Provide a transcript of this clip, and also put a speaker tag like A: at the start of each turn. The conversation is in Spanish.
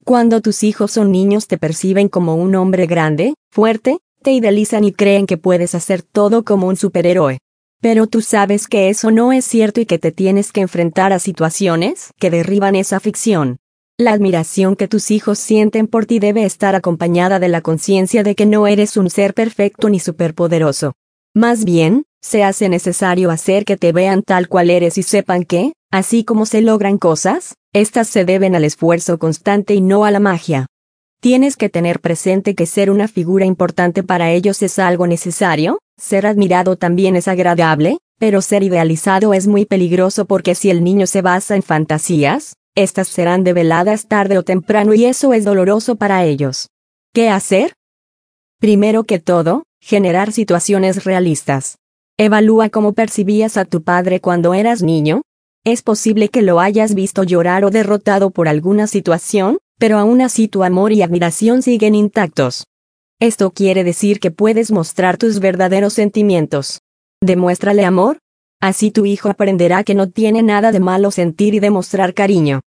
A: Cuando tus hijos son niños te perciben como un hombre grande, fuerte, te idealizan y creen que puedes hacer todo como un superhéroe. Pero tú sabes que eso no es cierto y que te tienes que enfrentar a situaciones que derriban esa ficción. La admiración que tus hijos sienten por ti debe estar acompañada de la conciencia de que no eres un ser perfecto ni superpoderoso. Más bien, se hace necesario hacer que te vean tal cual eres y sepan que, así como se logran cosas, estas se deben al esfuerzo constante y no a la magia. Tienes que tener presente que ser una figura importante para ellos es algo necesario, ser admirado también es agradable, pero ser idealizado es muy peligroso porque si el niño se basa en fantasías, estas serán develadas tarde o temprano y eso es doloroso para ellos. ¿Qué hacer? Primero que todo, generar situaciones realistas. Evalúa cómo percibías a tu padre cuando eras niño. Es posible que lo hayas visto llorar o derrotado por alguna situación, pero aún así tu amor y admiración siguen intactos. Esto quiere decir que puedes mostrar tus verdaderos sentimientos. Demuéstrale amor. Así tu hijo aprenderá que no tiene nada de malo sentir y demostrar cariño.